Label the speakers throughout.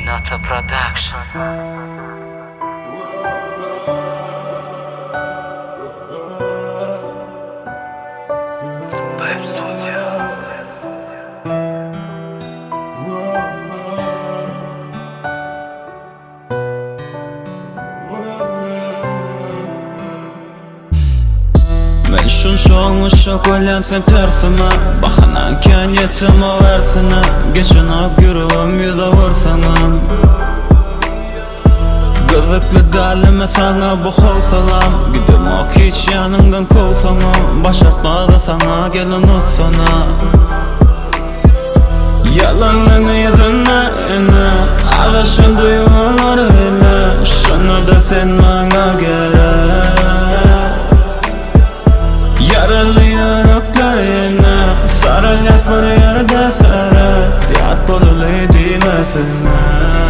Speaker 1: Nata Production. Vibe Studio.
Speaker 2: Men şun şokolat sen tersime Bahanan kan yetim o versine Geçen o gürüvüm yüze vursanım Gözüklü dalime sana bu hovsalam Gidim ok hiç yanından kovsanım Başartmadı sana gelin utsana Yalanlığını yüzüne Ağaçın duyguları ile Şunu da sen bana gerek Yaralı yüreklerine Sarılyas bir yerde sarı Diyat bolulu dilesine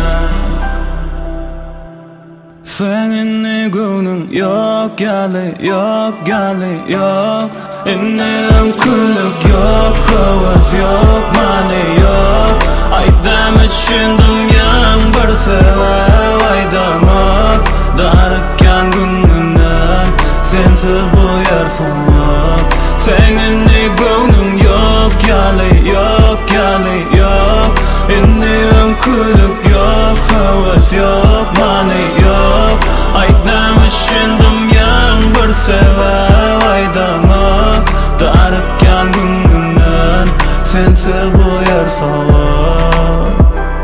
Speaker 2: Seninle günün yok gali yok İnneğim küllük yok havas yok mani yok Aydam içindim yan bir sever aydamak Darıkken gününden sensiz bu yer soğuk Seninle günün yok gali yok İnneğim küllük yok havas yok mani yok Aydam içindim yan bir sever aydamak Darıkken gününden sensiz bu yer soğuk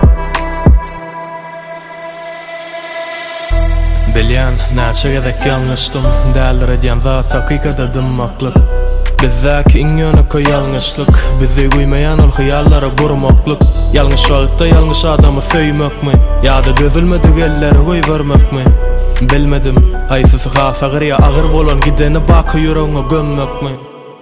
Speaker 2: Bilyan, näçe gedek ýalňyşdym, dälir edýän zat hakykata dymmaklyk. Bizdäki iň ýöneki ýalňyşlyk, bizi güýmeýän ol hyýallara gurmaklyk. Ýalňyş wagtda ýalňyş adamy söýmekmi, ýa-da dözülmedi gelleri goý bermekmi? Bilmedim, haýsysy has agyr ýa agyr bolan gideni baky ýüregiňe gömmekmi?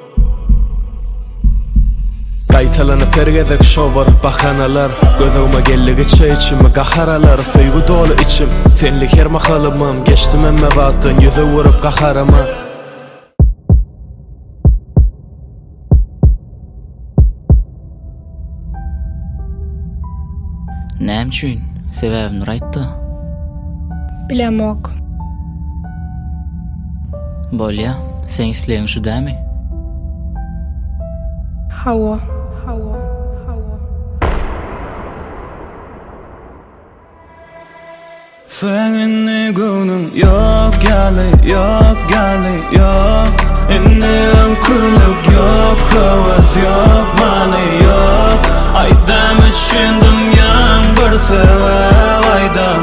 Speaker 2: Qaytalanyp pergedek şowar bahanalar Gözüme gellige çeýçimi gaharalar Söýgü dolu içim senlik her mahalymym Geçdim emme wagtdan ýüze vurup gaharama
Speaker 3: Näme üçin? Sebäbini aýtdy.
Speaker 4: Bilemok.
Speaker 3: Bolýa, sen isleýän şu dämi?
Speaker 4: Hawa.
Speaker 2: Seninle günün yok gali yok İnneğim küllük yok havas yok mani yok Aydam içindim yan bir sever aydan